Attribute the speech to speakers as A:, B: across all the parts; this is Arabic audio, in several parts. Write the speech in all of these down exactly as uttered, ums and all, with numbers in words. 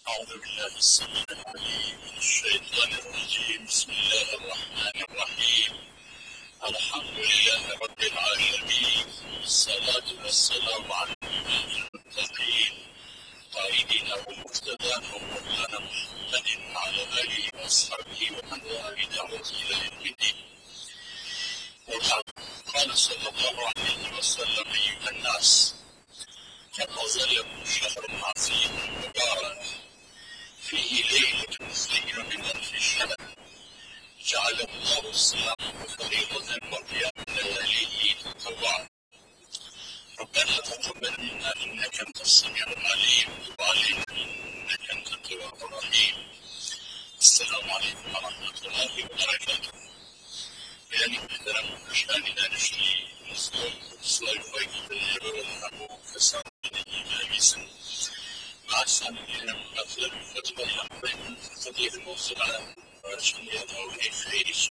A: أعوذ بالله السميع العليم من الشيطان الرجيم. بسم الله الرحمن الرحيم. الحمد لله رب العالمين، والصلاة والسلام على المتقين قائدنا ومقتدانا ومولانا محمد وعلى آله وأصحابه ومن دعا بدعوته إلى يوم الدين. وبعد، قال صلى الله عليه وسلم: أيها الناس، قد نزل شهر عظيم مبارك فيه ليلة خير من ألف شهر، جعل الله الصيام فريضة وقيام لياليه تطوعا. ربنا تقبل منا إنك أنت السميع العليم، وتب علينا إنك أنت التواب الرحيم. السلام عليكم ورحمة الله وبركاته. يعني محترم مشاهدينا نشتري نصدر سلايف ويكتب الحبو كسر الإماميسن مع سامينا مثل فتوى الحقين قضية الموصل على عشان يدعو إليه خيرش.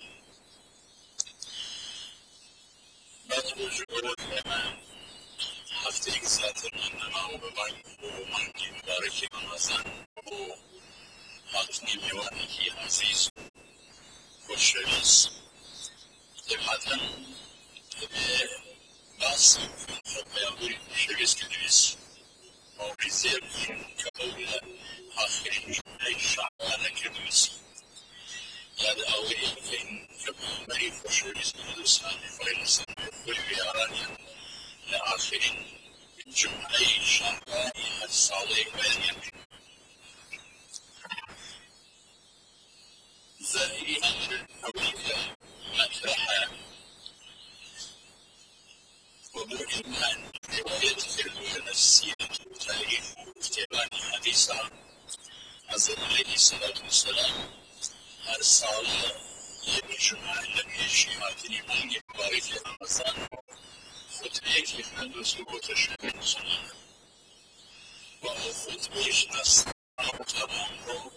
A: بعد الجبر الإمام هفته إكساتر أنما وبعين ومحكي مبارك رمضان وحاطني بوانكي عزيز والشريس طبعا بس فبيقول شريس كدريس وبيصير كأولى آخر أي شعبان كدريس هذا أول إن كم مريض وشريس كدرسان فرنسا والبيارانيا لآخر جمع أي شعبان الصالح بينهم زائرين أولئك مطرحا ومجمعا ويدخل السيرة والتاريخ واكتبان حديثا حضرت عليه الصلاة والسلام أرسال يجمع الذي شيعتني من يبارك رمضان خطبه كيفان رسول تشكر سنة وخطبه نص تمام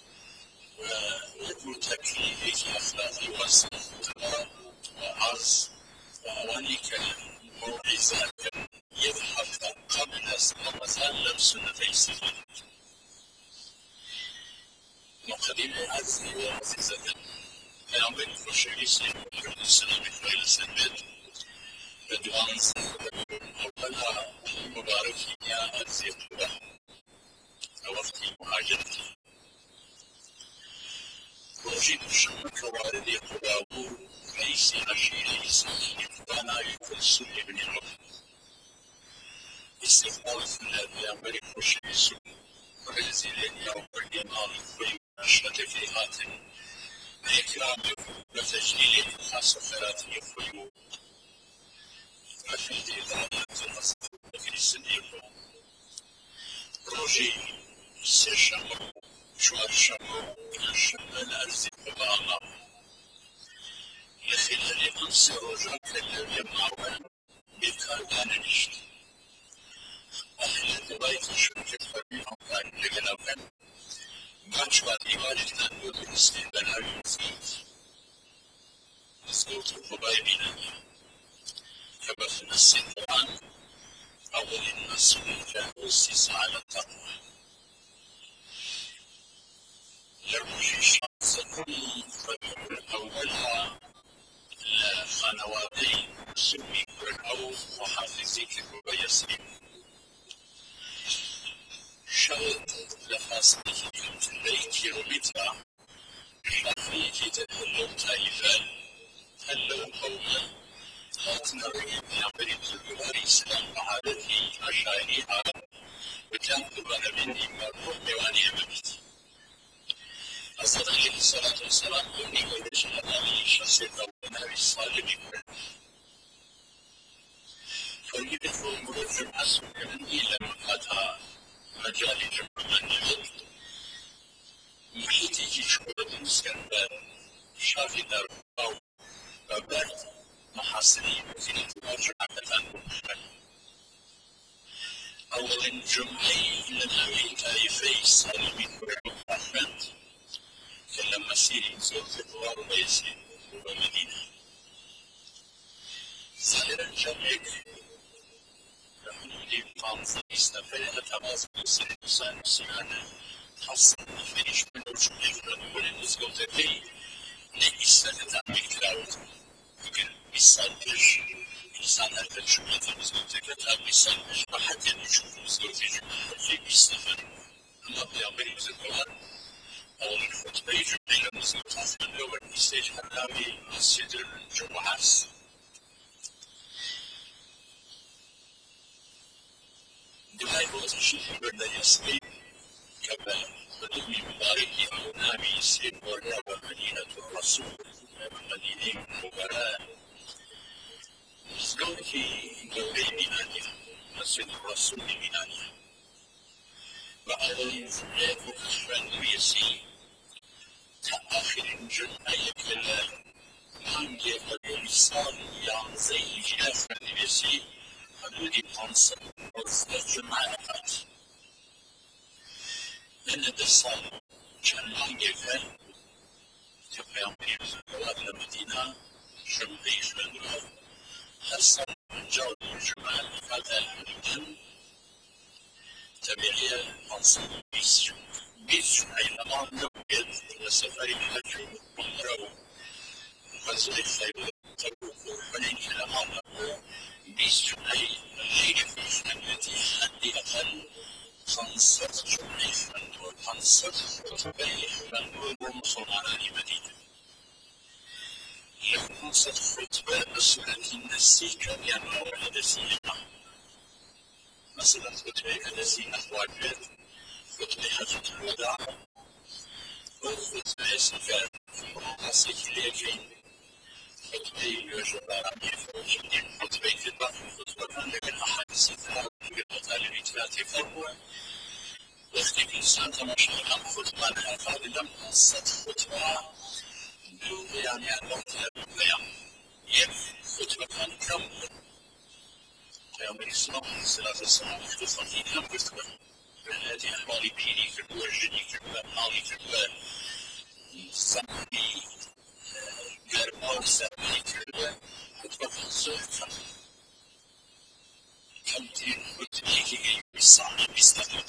A: ويقول تكليف أخلاقي وصف وعرض وأواني كلام موعظة يضحك قبل رمضان لم سنتي سنة مقدمة عزيزة وعزيزة پیامبر خوشویستی محمد السلام خیلی سنبت بدوان اولا مبارکی یا عزیز الله وقتی مهاجرتی روشی شمك وارد قبابو ليس عشيري سنين فانا يفلسون ابن الوقت استقبال في پیامبر خوشویستی ورزیلین یا برگمان ويشهد في هاتن بإكرام وتجليل خاصة ثلاث يخوي وفي إدارة في السنين روجي سيشمو شوار شمو شمو الأرزي بباما يخيل لنفس روجا كالذي يمعون بالكاردان نشت أهل دبايت شركة فريقهم كان لغنوكا ماچوات إيوالتنا نودرسي بناوي مزيد مزيد قبائبنا فبخنا السنوان أول الناس فأسس على التقوى يرجي شخص كل فجر أولها لخنواتين سمي كرعوف وحافظي كتب يسرين شهد لخاصته كنت الليك ربطها شافيك تهلو تايفان تهلو قوما هاتنا رجل يعبرد الجواري سلام عادتي عشائرها وكان قبل مني مرحوم بواني أمامتي أصدق عليه الصلاة والسلام قلني ويشهد عليه شخص قولنا بالصالح فليبثوا مرجم أسوك مني لما قطع مجال جمعان الوقت محيطي كشكولة مسكنبان شافي دار أو بابات محاصري وزينة مرجعة أولا جمعي لنوي كايفي سالمي كرعو أحمد كلما سيري زوز الوار ويسي ومدينة ظاهرا جمعك لحدود خمسة سنة تماس بسنة سنة حصل فيش من وجود من المزقوطتين لإستاذ تعمل كلاود لكن بيصدش إنسان التجربة المزقوطة بيصدش ما حد يشوف المزقوطين في بيستفاد أما بيعمل مزقوطة أو من خطبة يجمع المزقوطات من لغة بيستيج حلامي السيدر الجمعاس دماغ وقت الشيء بدأ يسمي كما بدوي مباركي أو نامي سيد ورنابا مدينة الرسول مدينة مباراة زوجي دوري ميلانيا مسجد الرسول ميلانيا بعد ذلك فرنسي تأخر جمعية كلا من يقبل إنسان يعزي جاف فرنسي الذي تنصر وزن جمعيات لأن الصالح كان يفعل تبقى يمكن المدينة شمعي شمعي حسن جو الجمال هذا الجن تبعية منصب بيس بيس أينما نبيت لسفر الحج والعمرة وزيد خير تبوك وحنين لما نبو بيس أي غير في التي حد أقل خمسة جمعي فندور خمسة خطبي فندور ومصنعنا لمدينة خمسة خطبة مسؤولة النسيكة ينمو الهدسية مثلا خطبة الذي أخواجات خطبة حجة الوداع وخطبة سفر قصيك اليكين خطبة يجب أن خطبة في البحر خطبة لكن أحد الستة بقطال الإتلات فهو وقت الإنسان تمشي عن خطبة هذا لم قصة خطبة يعني الوقت البيان يف خطبة كان كم پیامبر اسلام صلی الله علیه و سلم اختصاصی هم گفتن بلادی احوالی پیری کرد و جدی کرد و مالی کرد و زمانی گرما و سرمایی کرد و خطبه صحف کمترین خطبه که بسانی بستفاد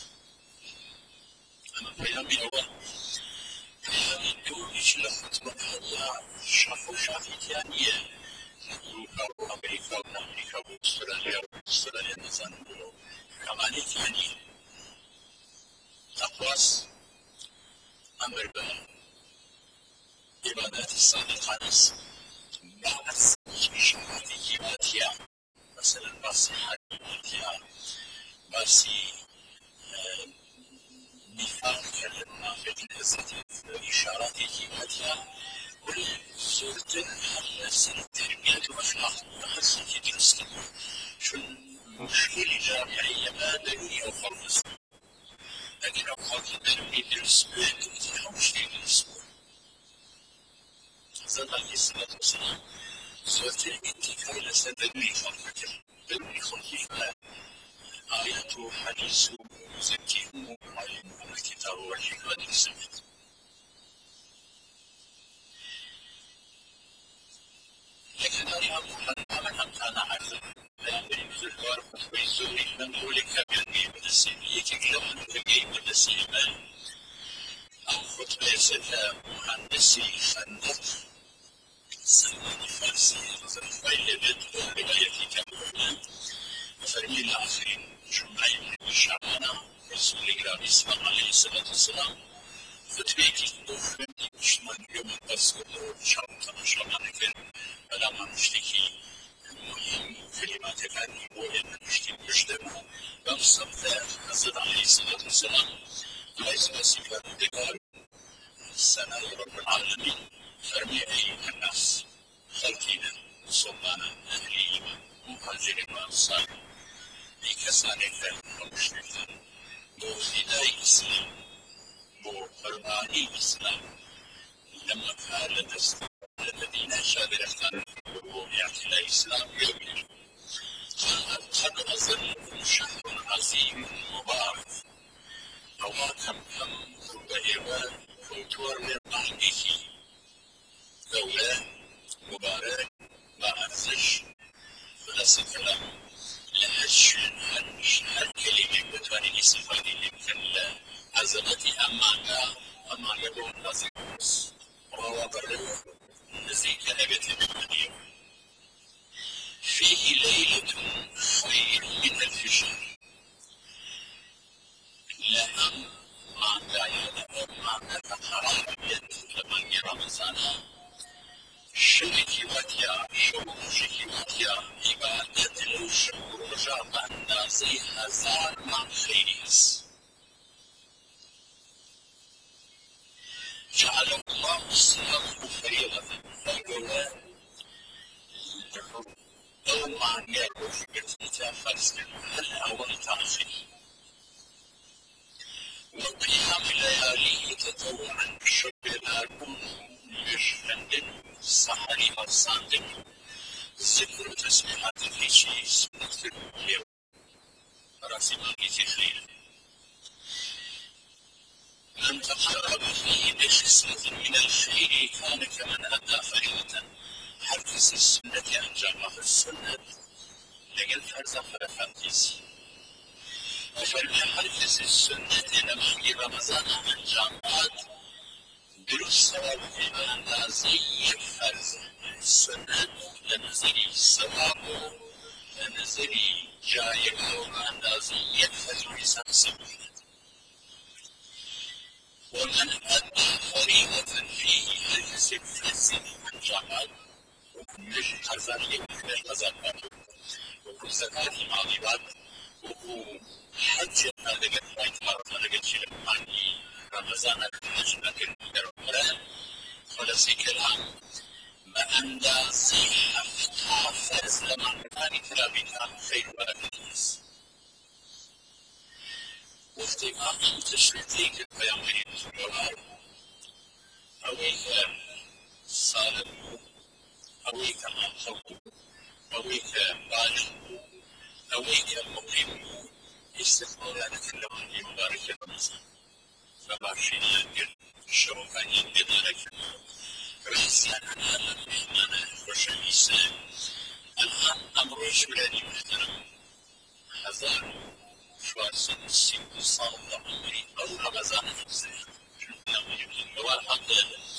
A: اما پیامبر اول پیامبر دومیش لخطبه الله شاف و شافی تیانیه أوروبا وأمريكا وأمريكا وأستراليا وأستراليا نزانو كمان ثاني تقواس أمر به عبادات الصادقات بعد شهادتها مثلا بس حاجتها بس نفاق المنافق الحزة إشارات جهاتها كل سورة حسن التربية والأخلاق حسن تدرس شو المشكلة جامعية ما دنيا وخلص لكن لو خلص التربية درس بيت مش تدرس زمان عليه الصلاة والسلام سورة الانتقال إلى سدني خلقك دني خلقك آيات حديث زكيهم وعلمهم الكتاب والحكمة والسنة لكن أنا أقول أنا كان أعلم بأن الزوار ويسوي من ذلك بالجيب السيمية كلام بالجيب السيمة أخذ ليس مهندسي خندق سلمان فارسي زرفايل بدو بداية كاملة فرمي الآخرين جمعي من شعبنا رسول الله صلى الله عليه وسلم فتبيك الدوخن شمان يوم الأسود شعبنا شعبنا كان بلا ما نشتكي المهم كلمات كان وين نشتكي مجتمع بمصر حضرت عليه الصلاة والسلام ليس مسيفا دقار السنة رب العالمين فرمي أيها الناس خلقنا صلانا أهلي مهاجرين وأنصار بكسانك ومشركين بوفداء الإسلام بقرباني الإسلام لما كان لدى الذين شابرة يعطي الإسلام يوم قد أظلكم شهر عظيم مبارك وما كم كم وإيمان كنتور من بعده لولا مبارك ما أرزش فلس كلام لهش هنش هر كلمة بتواني استفادة لمكان الله عزمتي أمانة أمانة بون نازيكوس ووضر نزيك نبت الدنيا فيه ليلة خير من ألف شهر لهم ما دايما ما حرام يد لمن رمزانا شركي وتيا شوشكي وتيا عبادة الشكر جامع نازي هزار مع خيريس جعل الله الصيام فريضة فقال لو ما يعرف بيتنا فرسك هل أول تأخير وقيام ليالي تطوعا شبناكم يشفن سحري الصادق ذكر تسبيحات في شيء سنة اليوم راسي ما في خير من تقرب فيه بخصلة من الخير كان كمن أدى فريضة حركس السنة أنجامه السنة لقل فرزة فرفاتيس وفرمي حركس السنة نمحي رمضان أنجامات درست في أندازي فرزة السنة لنزلي السواب لنزلي جايب أندازي فرزة سنسبه ومن أدى فريضة فيه يكسب فرزة أنجامات وكل قزاني وكل قزانات وكل زكاة معظمات وكل حج هذا قد مرة هذا قد شيء عني رمضان الحج لكن القرآن خلصي كلام ما أندازي حفظها فرز لما كان كلامها خير ولكنس وقتي ما أنت شريتيك بيامين الجلال أويك صالح أويك أخو أويك بالغ أويك مقيم استقبال على كل من مبارك رمضان فباشين ينقل الشوكة ينقل لك رحسان أنا الرحمن وشميسان الآن أمر جلالي محترم هزار شوارسن السيد صالح عمري أو رمضان فزيح وواحد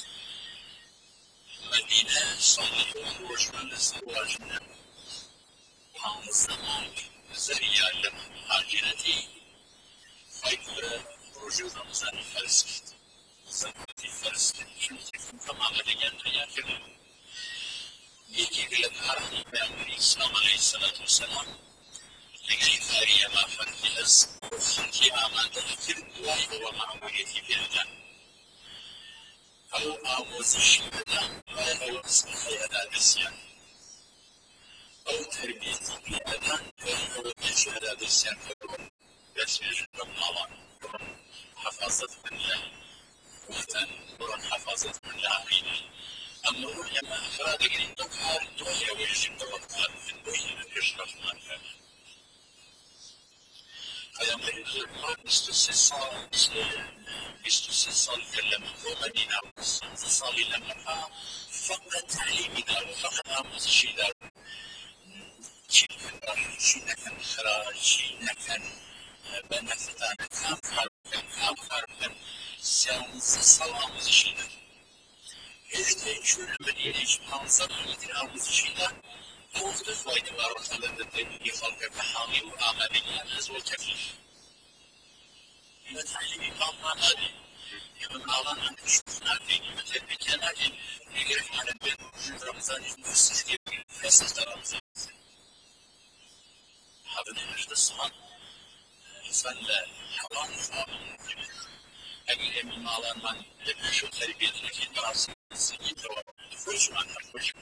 A: مدينة صالح وروجنا لزواجنا وعن الزمان زريا لهم عاجلتي فايدة رجوع رمضان فلسفت زكاتي فلسفت شمسكم كما مدينة ياكل يجي لك عرفني بأمر الإسلام عليه الصلاة والسلام لكي ثاري ما فرق أز وخنتي ما تذكر واحد ومعموليتي بأدان أو أعوز الشهداء أو أصبح أداء نسيان أو تربيتي بأدان أو الشهداء نسيان فرون يسير رمضان حفاظة الله وقتا ورن حفاظة الله عقيدة أما لما أفراد قريب دكار الدنيا ويجب دكار في الدنيا يشرف ما كان فيوم القرآن استسصال استسصال كلمة ومدينة استسصال لما فقط تعليمنا وفقط أمز الشيدار شيء كان شيء كان خراج شيء كان بنفتان كان خاربن كان خاربن سيانس صلاة أمز الشيدار هشتي شو المدينة شمانصر مثل أمز الشيدار موجود فايدة مرة لدى يخلق كحامي وآمالية أزوى كفيف إذا تعليمي قام آمالي يمن آلان عندك شوفنا فيني مثل بكياناتي يقرف على البيت وجود رمضان يفسس كيف يفسس رمضان هذا نحن الصلاة إنسان لا حرام فاهم أجل من آلان من لكي شو تربية لكي دراسة سنين فرش عن فرش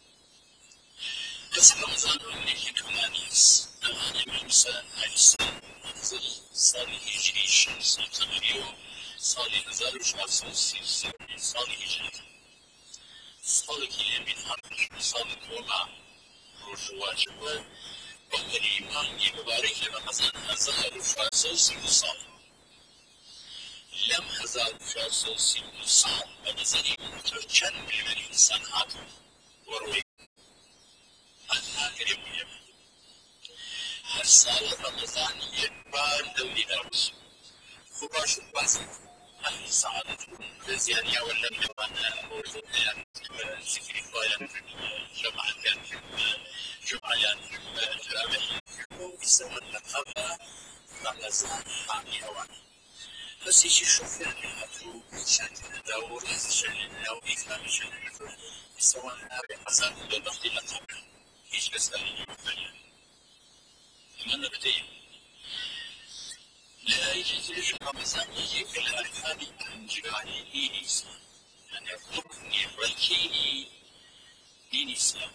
A: بس رمضان اللي كنانيس الآن موسى عليه السلام نزل صالح هجري الشمس تمريو صالح هزار وشمس وسيس صالح هجري صالح اليمين حرف صالح وما روش واجب وقال إيمان مبارك رمضان هزار وشمس وسيس صالح لم هزار وشمس وسيس صالح ونزل مترجن بالإنسان هاتف وروي أنا كريم يمين هر سال رمضان یک بار دولي نروس خوبا شو بس هذه سعادة زيادة ولا من أنا موجود يعني ذكري فايان جماعة كان جماعة جرامي ويسمى الخبر رمضان حامي أوان بس يجي شوف يعني هاتو شان داور شان لو يفهم شان يسوى هذا حسن بالضبط الخبر ايش بس أنا من بدي لا يجي رمضان يجي في الأركان عن جبالي إينيس يعني الركن الركيني دين الإسلام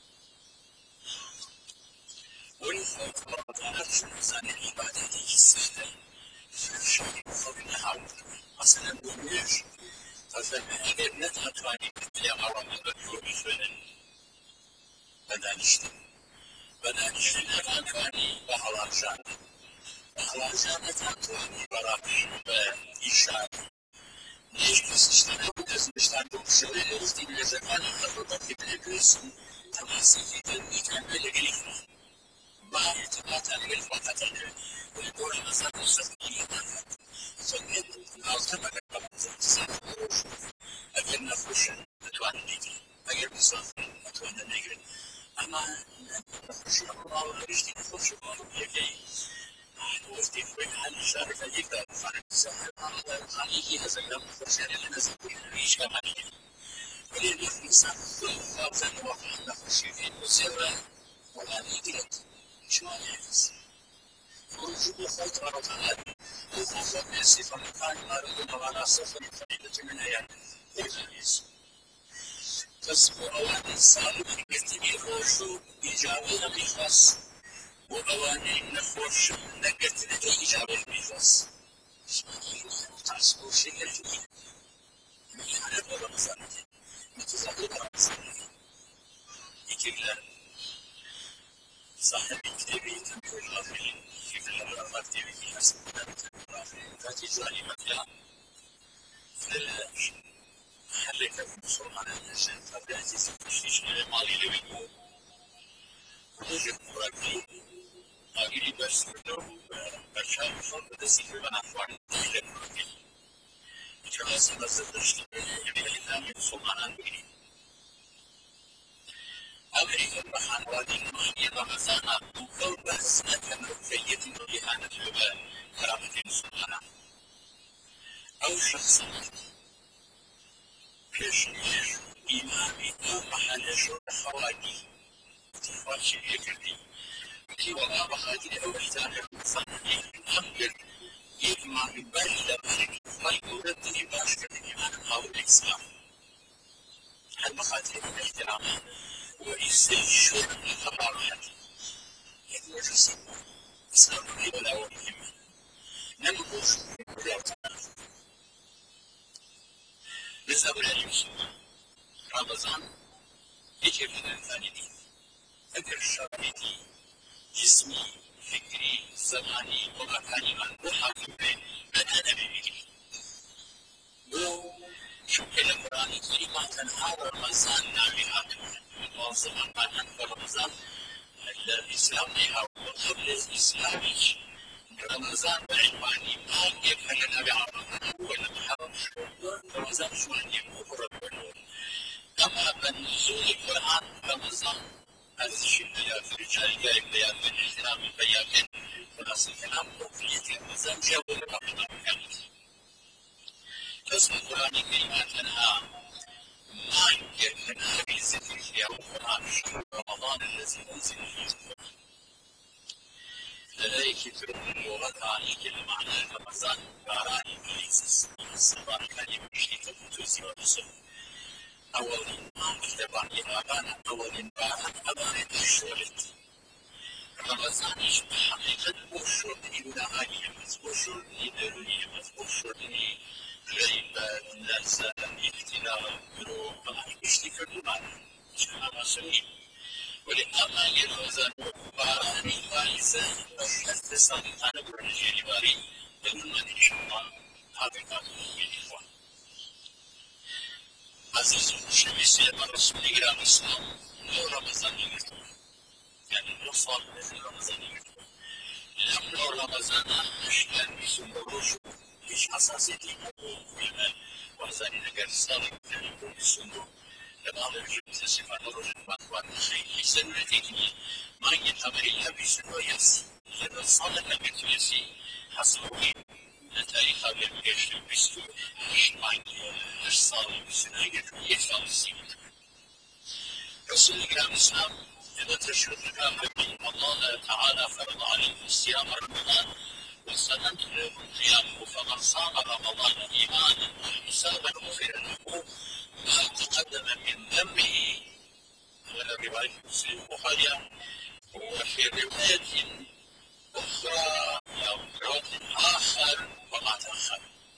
A: والفوت رمضان في ميزان العبادات السهلة في شهر فضلها مثلا بوليش فزمان أجل نتها تواني مثل رمضان بكل فعل بدأ نشتغل بدأ نشتغل تواني بحلال جانب بحلال جانب تواني براقش بإشارة ليش بس اشتغل بس اشتغل شوية قصدي من زمان خطط في الإبليس تماسي في تنمية عمل الإلفة بعد تبعت عمل فقط والدولة مثلا مستثمرية سميت العاصمة كما تسافر أجل نفرش أتوان نيجي أجل مسافر أتوان نيجي أما نفرش الله ورشتي نفرش الله يجي وفي في حال شارك يقدر فعلا سهل هذا خليه هذا الكلام فرشان أنا سأقول ليش كمان ولين الإنسان خاصة وقت نفرش في مسيرة ولا نيجيت شو يعني ورجوع خطر رمضان وخوف من صفة مكان ما ربنا ولا صفة فريدة من أيام الخميس تصبر أوان الصالح يكتبي روشو إجابة بخاص وأوان نفوش نقت لدي إجابة بخاص تصبر شيء الجميل من يعرف رمضان متزاقل رمضان يكلا صاحب كتابي تنبيه الغافلين في كل الأوقات كتابي في نفس الغافلين فتجوا لي مثلا حرك المصر على النشاط فبيأتي تفتيش مالي لبيكو وجد مراكي أجري بس لو برشام فرد دسي في بنا فوان تيجي مراكي جواز مزد اشتغل يبقى إنام سلطان أمريكي أمريكا بحان وادي المانيا رمزانا وقل بس أتمر فيتم بهانا الهباء كرامة سلطانا أو شخصا كشمير إمامي أو محل شرط حوادي تفاشي يكردي وكي وما بخاطر أو إتانا مصنعي أمجد إمامي بل لبارك فالقودة إباش كردي إمام أو الإسلام هل بخاطر الاحترام وإسل شرط الخبارات يقول جسم إسلام لي ولا وليهم نمكوش ولا تعرف بالذات اليوسف رمضان يجب الإنسان دي أجر شرعيتي جسمي فكري زماني ومكاني من محاكم بين أنا نبي وشو كل القرآن الكريم تنهى رمضان نامي هذا المنظمة بعد رمضان الإسلام نهى وقبل الإسلام رمضان بعنواني ما يفعل النبي عرفنا ولا محرم رمضان شو عندي مفرد أما بنزول القرآن رمضان هذا الشيء في الرجال قايم بيان من احترام البيان ونص الكلام وفي رمضان جاب الرمضان كامل قسم القرآن الكريم تنهى ما يمكننا بالذكر في القرآن شهر رمضان الذي أنزل فيه القرآن لديك كتب اللغة عليك المعنى رمضان قاراني بليسس الصباح كان يمشي تفوتوزي ونصف أول ما اختبار لأبانا أول باران أبانا الشولت رمضان يشبه حقيقة بوشور إبدا آلية بس بوشور إدارية بس بوشور غريبة لذة اختلاف بروح بلاني بشتي كردوبانا شهر مسؤولين ولأما يروزن باراني فايزة وشهد صادقان برنجي لباري بمن إن شاء الله حقيقة بالإخوان عزيز شمسية الرسول إلى الإسلام نور رمضان يمتون يعني نصال من رمضان يمتون لم نور رمضان أشياء بسم الرشد هیچ حساسیتی نبوو وازانی ئەگەر ساڵی سندو لە باڵێکی سیفات ڕۆژمان خواردن خەیلی سەرورەتێکی نییە مانگی ئەمەری هەبی سندۆ یاسی لەبە ساڵێک ئەگەر تو یاسی حەسەڵی لە تاریخا بێ پێشتر بیست و هەشت مانگی هەشت ساڵی بیست و ئەگەر تو یەک ساڵی سیمت رسول الكرام الإسلام إذا تشهد الكرام الله تعالى فرض عليه صيام رمضان وسنة قيامه فمن صام رمضان إيمانا واحتسابا غفر له ما تقدم من ذنبه ولا رواية مسلم البخاري وفي رواية أخرى أو رواية آخر وما تأخر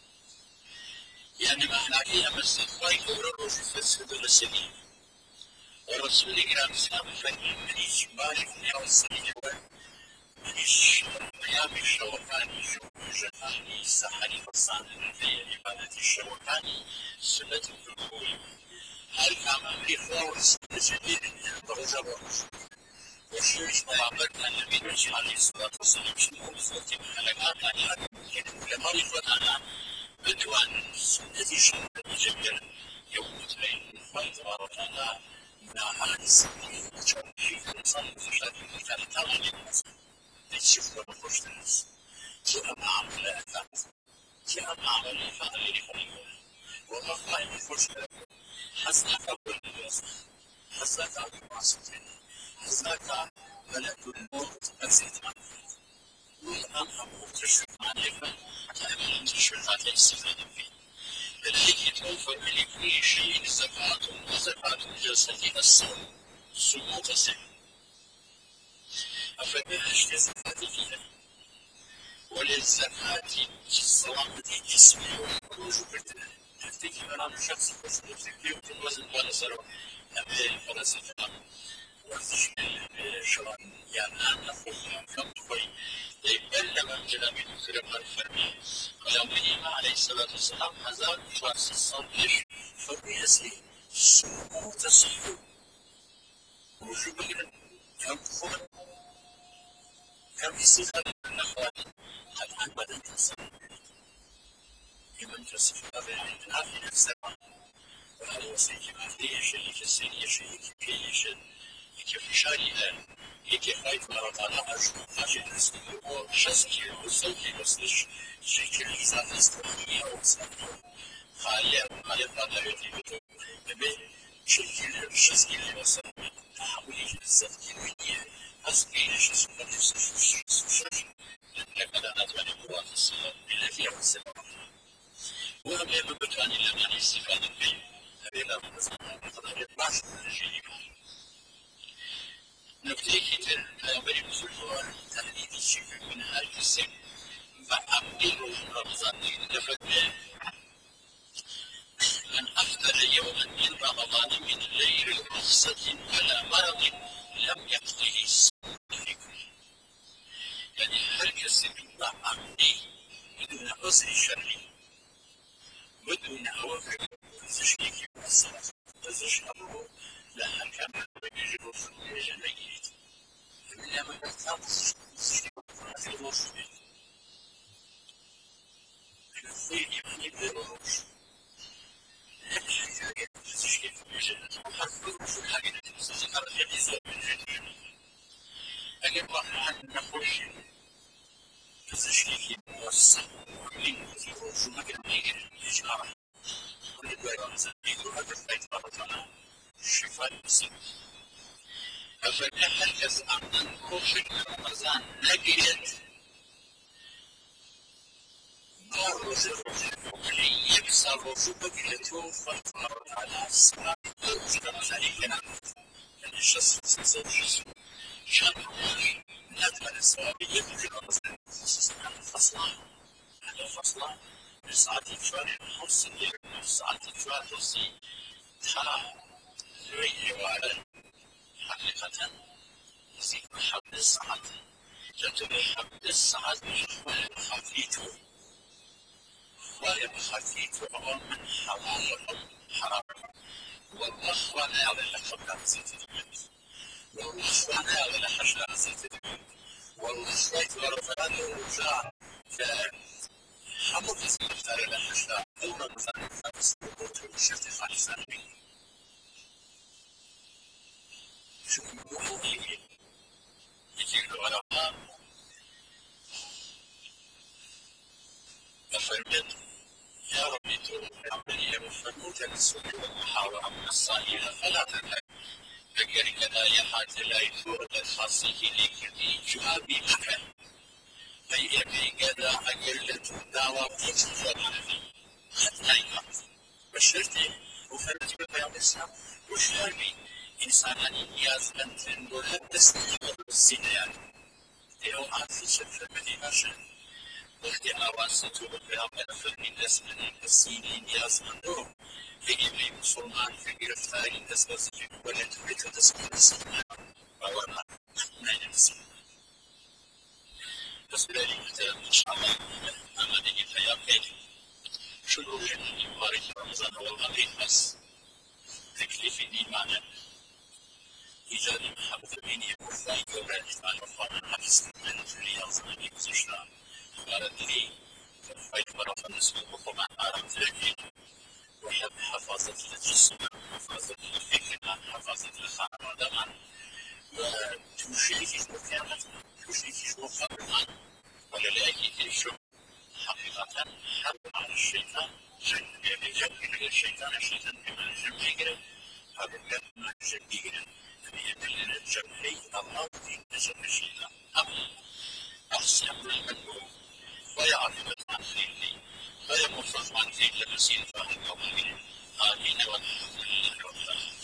A: يعني معنى هي مسجد خير ورش فسد السبيل ورسول الكرام الإسلام فإن من إجمالك يوصل من قيام الشوكاني شوكاني سحري فصان في عبادة الشوكاني سنة الدخول هل كان الإخوة سنة جديد درجة ورسول وشيش ملابرنا النبي عليه الصلاة والسلام شنو بصوت الحلقات عن هذا ممكن لما يفوتنا بدوان سنة شنو جدا يوم تبين فايت بارتنا من هذه السنة وشون في الإنسان في شكل مثال تمام تشوف وتخش الناس شو أنا عمل أكاد شو أنا عمل فضل يخليه والله ما يخش حسنك أول الناس حسنك أول الناس حسنك ملك الموت أزيد عنك والآن أبو تشوف عليك كأن تشوف على الاستفادة فيه الذي توفر لكل شيء زكاة وزكاة الجسد الصوم سموت السن أفلا أشتى زكاة فيها وللزكاة سلامة جسمي وخروج بدنه تفتكي منام شخص يخرج تفتكي وتنوزن ولا سروا أبدا فلسفة ورزش الشرع يعني أنا أخذ كم طوي يبلغ من جلابي دكتور الفرمي ولما عليه الصلاة والسلام هزار شخص الصالح فبيسي سموت السيوف وجوب كم طوي كم استفادة من الأخوات حتى عن بدن تصل لمن تصف هذا العافية السماء وهذا وسيك عافية شيء السيرية شيء كيش كيف شاريها كيف فايت مرات على أشهر حاجة تسمى وشسكي وسوكي بسلش شكل إضافة استوائية وسنة خالية خالية فضلاتي بتو ببين شكل شسكي وسنة تحولي الزفتي الوينية أسكي لشسكي لشسكي لكن أنا أتمنى قوات السلام التي أحسن وهم يبقى لما الاستفادة فيه هذه مثلا بقدر اثناشر شيء نقطة كتير بري مسؤول تحديد الشكل من هذا السن فأمدين رمضان دفت من أفطر يوما من رمضان من غير رخصة ولا مرض لم يقضه الصوم فكره يعني هل كسب عمدي بدون عذر شرعي بدون أوافق تشكيك الصلاة تشكيك لها كما يجب في الجمعية لما تخلص تشكيك في الوصول الخير يعني بالروش لكن حاجة تشكيك في الجنة وحفظ في الحاجة تستذكر الحديثة من جديد أجب عن نخش تشكيك موسع من في الروش ومكان يجب الإجارة شفاء المسلم أفنحكز أن نخرج رمضان نجد نار رجل وكلي يكسر رجوبك لتوفى على السماء وجد علينا يعني الشخص سنسل جسم شان الله ندم السواب يبقى رمضان خصوصا الفصلان هذا الفصلان ساعتي شوية نص الليل ساعتي شوية نصي ترى ذوي وعلى حقيقة يزيد محب الساعات جبت محب الساعات ولا بخفيته ولا بخفيته ومن حرام حرام والله وانا على الحب زيت البيت والله وانا على الحشرة زيت البيت والله شوية ورفعنا ورجع حمد از گرفتار نفشتا دورا مثلا فاکس بوتو شفت فاکس نمی شو مهمی یکی رو آرام نفرمت يا ربي توفي عملية مفروضة للسوء والمحاورة من الصالحة فلا تنهك فكر كذا يحاج لا يفور الخاصة لكي جوابي مكان أي يكي كذا أقل دعوة فيك فراني حتى يقف بشرتي وفرت بقيام الإسلام وشاربي إنساناني يازلن تندور تستجيب السينيان إيو عاتي شفر بدي أشن وقتی آواز تو به پیامبر فرمود دستمنی کسی نیازمندو فکری مسلمان فکر رفتاری دست بازی ولی تو به تو دست بازی باور نکنی نمی‌سی دست بیاری که انشالله آمادگی پیام کنی شروع کنی مبارک رمضان و آمین بس تکلیف ایمان ایجاد محبت بینی وفای گوره ایمان و خانه حفظ من جوری زمانی گذشته برداری فايت مرة النسبة للطبع عالم ذكي وحب حفاظة الجسم حفاظة الفكر حفاظة الخانة ودمان وتوشيكي مكانة توشيكي مقابلة وللاقي شو حقيقة حرب على الشيطان يعني جنب الشيطان الشيطان بما جنب يقرأ هذا ما جنب يقرأ يعني الجنب الله في جنب الشيطان أما أحسن من المنبوع ويعرف التأخير ويمص عن ذكر المسير فهم ومؤمن آمين والحمد لله رب العالمين